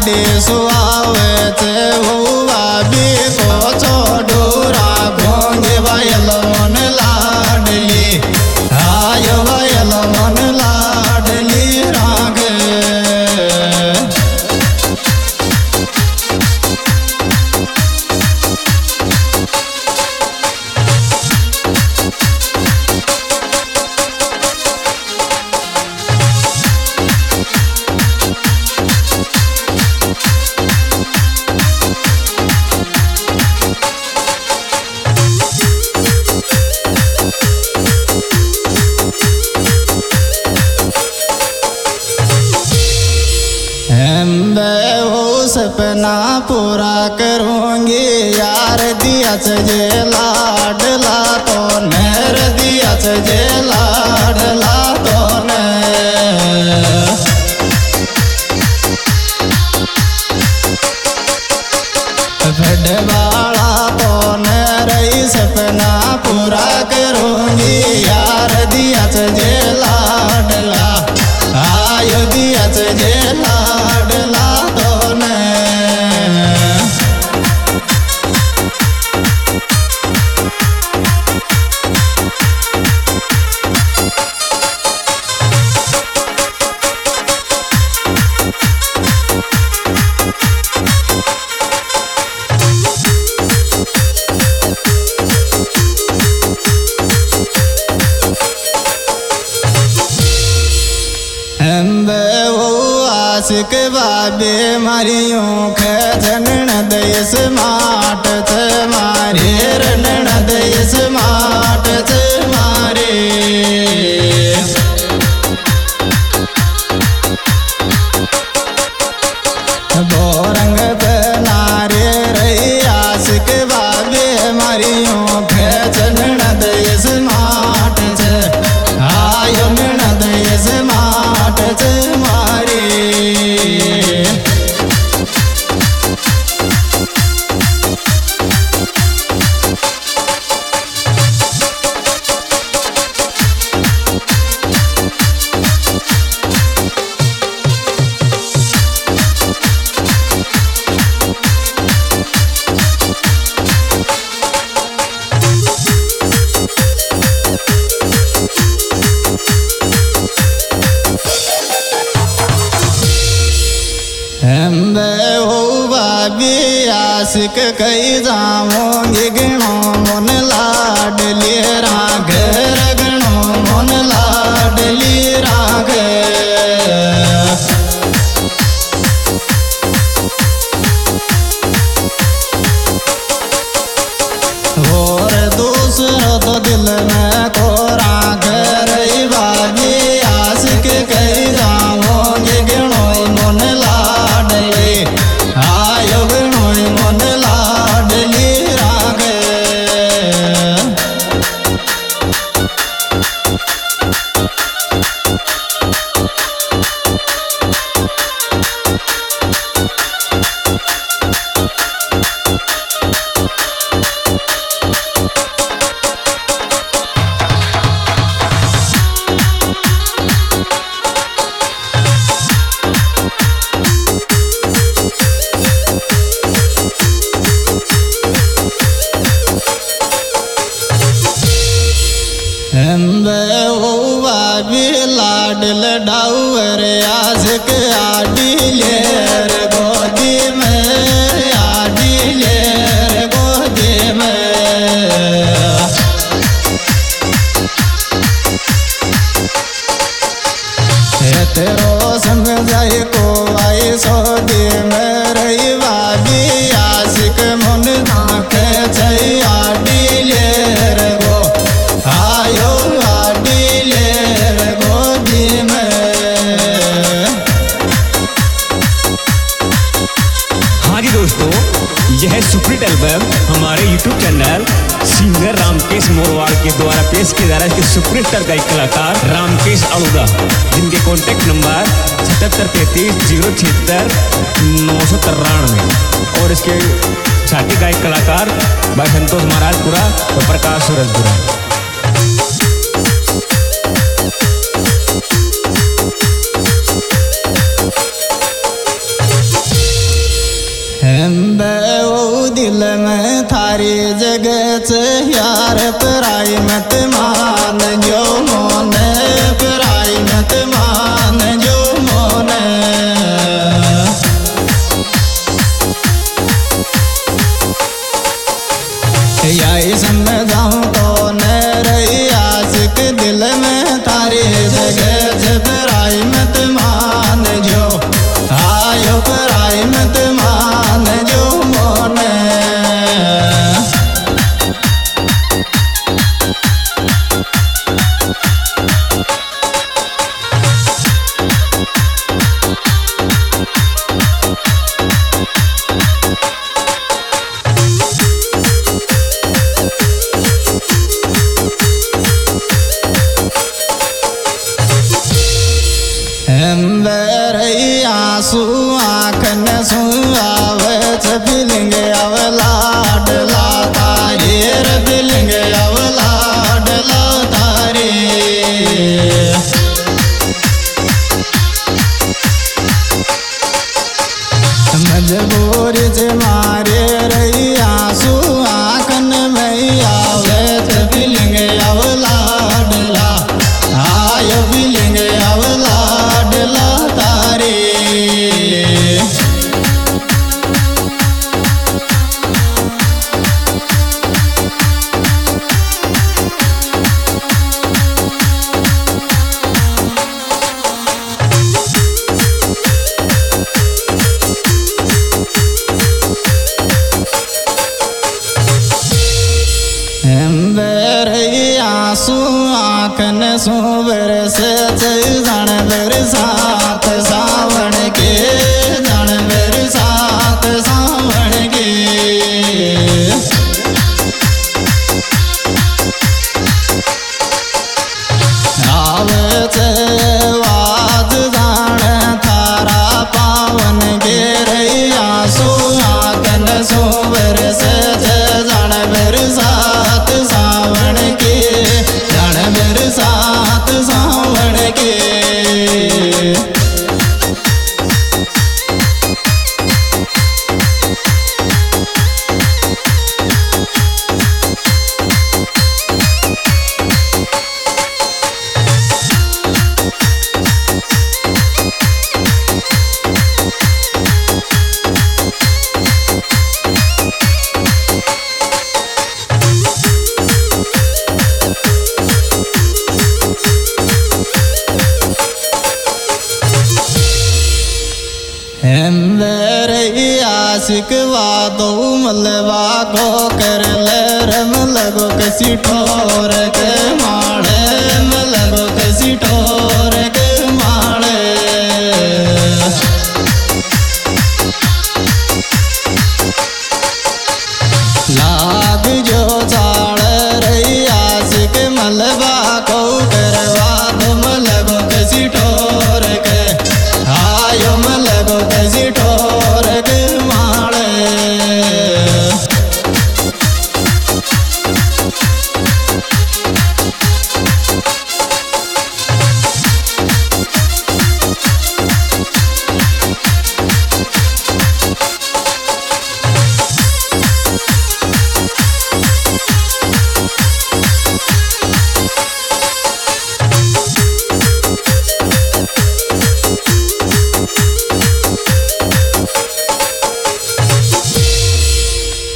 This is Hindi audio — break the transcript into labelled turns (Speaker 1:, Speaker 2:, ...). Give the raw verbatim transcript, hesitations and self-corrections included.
Speaker 1: लाडी सुआवे ते हुआ भी को छोडूरा घोंगे वयलवन लाडली आय वयलवन लाडली रागे सपना पूरा करूंगी यार दिया जे लाडला तो नर दिया जे लाडला तो न बड़वाड़ा तो नर सपना पूरा करूंगी यार दिया जे लाडला आयो दिया जे लाडला तो न आशिक बाबे मारियों खजन दयस माट थे मारे रणन दयस माट थे मारे बोरंग बनारे रही आशिक बाबे मारियों खजन दयस माट थे आयो नन दयस माट थे मारे आशिक कई जाऊंगी गणो मन लाडली राग गणो मन लाडली राग और दूसरा तो दिल में को राग रही बाबी आशिक कई जाऊंगी गणो मन लाडली आयो गणो मन लाडली राग लाडल डाउर आशिक आडी लेर गोदी में आडी लेर गोदी में तेरो समझाई को आई सोदी में रही बाबी आशिक मन नाके छई आडी लेर गो आयो आडी लेर गोदी में।
Speaker 2: हाँ जी दोस्तों, यह सुपरहिट एल्बम हमारे YouTube channel singer Ramkesh Morwad के द्वारा पेश किया जा रहा है। इसके सुपरस्टार गायक कलाकार रामकेश अड़ूदा, जिनके कॉन्टैक्ट नंबर सतहत्तर तैंतीस जीरो छिहत्तर नौ सौ तिरानवे और इसके साथी गायक कलाकार भाई संतोष महाराजपुरा और प्रकाश सूरजपुरा।
Speaker 1: हम वो दिल में थारी जगह से यार पराई मत मान जो मोने पराई मत मान जो मोने यही समझाऊं तो न रही आशिक दिल में थारी जगह से पराई मत मान जो आयो पराई मत मान जो मोने आंसू आँखन सुआवे बिलिंग अवलाड लातारी बिलिंग अवलाड लातारी मजबूरी से मारे रही आंसू आँखन में आवे बिलिंग अवलाड ला आयो बिलिंग अवलाड लातारी आंसू आँखन सोबर से जन बरसात सावन के जन बरसात सावन के आवे से वाद जान थारा पावन के रही आंसू आँखन सोबर से जन बरसात सावन के जन बरसात सावन के आशिक वादो मलवा को कर ले रम लगो किसी ठोर के माड़े